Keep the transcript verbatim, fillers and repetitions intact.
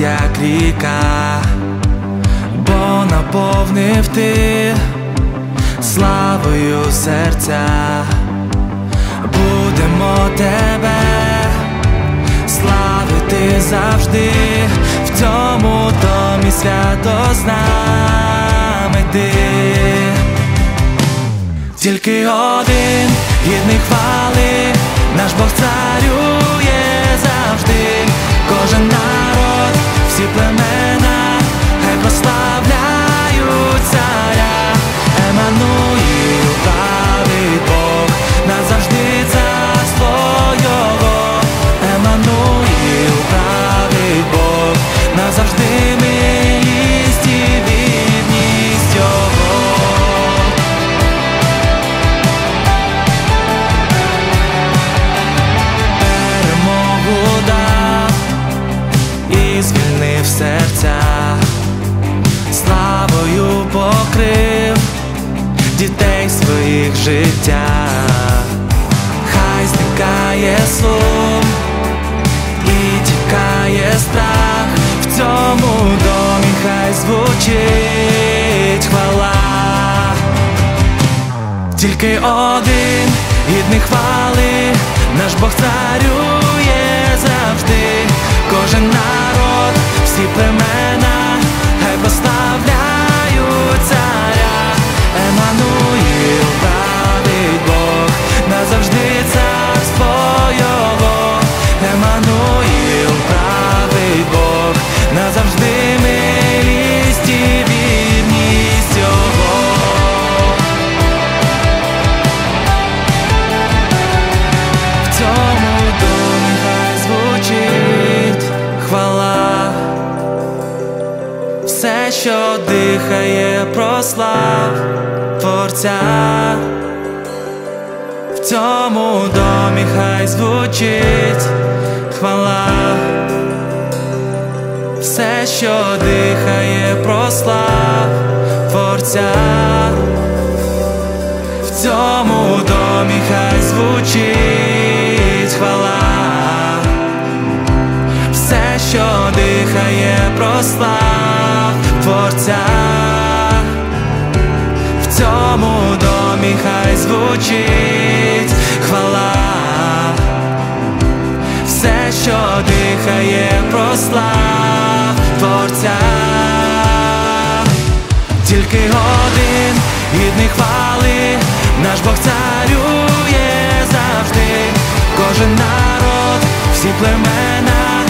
як ріка, бо наповнив ти славою серця. Будемо тебе славити завжди, в цьому домі свято з нами ти. Тільки один гідний хвали, наш Бог царює завжди. Кожен народ, всі племена, хай прославляють царя. Еммануїл, правий Бог, назавжди царство Його. Еммануїл, правий Бог, назавжди милість і вірність Його. Перемогу дав і звільнив серця, славою покрив дітей своїх життя. Хай зникає сум і тікає страх, в цьому домі хай звучить хвала. Тільки один гідний хвали, наш Бог царює завжди. Кожен народ, всі племена, хай прославляють царя. Еммануїл, правий Бог, назавжди царство Його. Еммануїл, правий Бог, назавжди милість і вірність Його. В цьому домі хай звучить хвала. Все, що дихає, прослав Творця. В цьому домі хай звучить хвала. Все, що дихає, прослав Творця. В цьому домі хай звучить хвала. Все, що дихає, прослав Творця. В цьому домі хай звучить хвала. Все, що дихає, прослав Творця. Тільки один гідний хвали, наш Бог царює завжди. Кожен народ, всі племена,